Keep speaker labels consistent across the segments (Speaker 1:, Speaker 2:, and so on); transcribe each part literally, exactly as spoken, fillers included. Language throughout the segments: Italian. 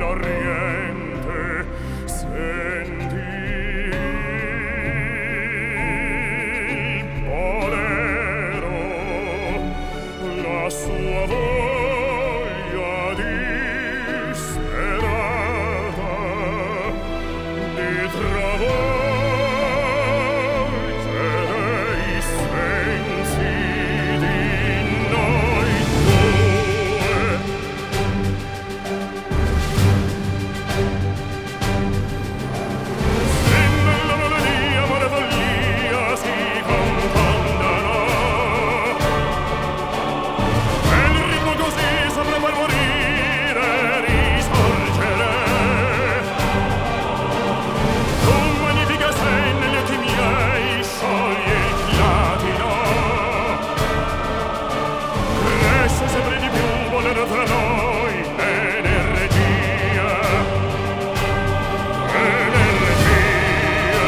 Speaker 1: oriente, senti il bolero, la sua voglia disperata di travolgere i sensi di noi due. Se nella melodia amore follia si confondano, e il ritmo così saprà far morire e risorgere. Tu magnifica sei negli occhi miei, scioglie il platino, cresce sempre di più un bolero tra noi, energia, energia,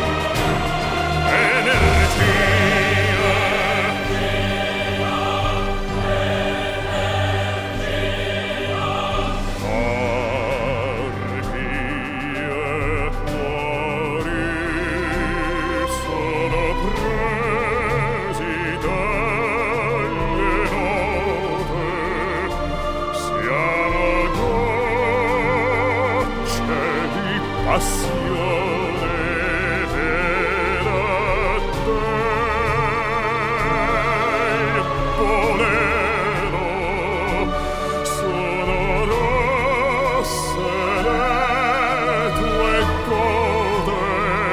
Speaker 1: Arpi e cuori sono presi dalle note, siamo gocce di passione vera te, il bolero sono rosse le tue code,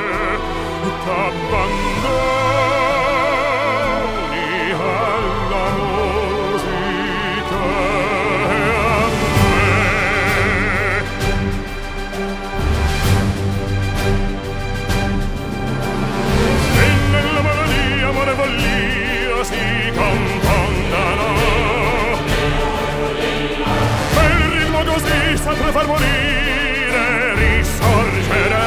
Speaker 1: t'abbandoni alla musica e a me. E nella melodia amore e follia si confondano, e il ritmo così saprà far morire e risorgere.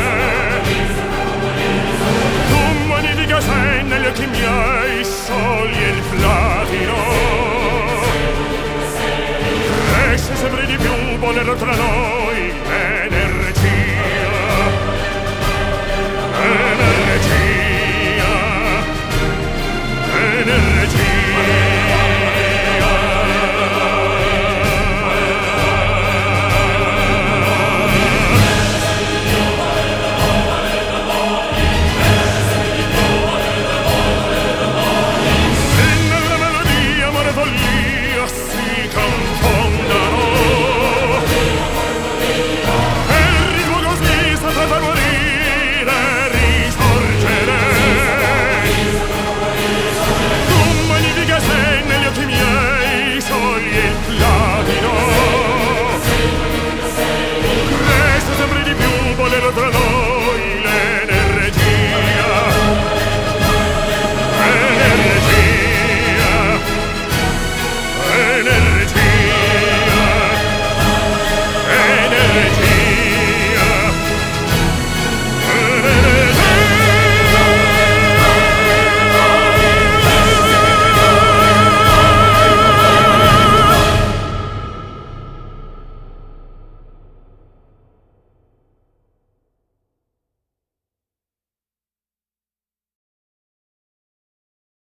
Speaker 1: Tu magnifica sei negli occhi miei, scioglie il platino, cresce sempre di più un bolero tra noi.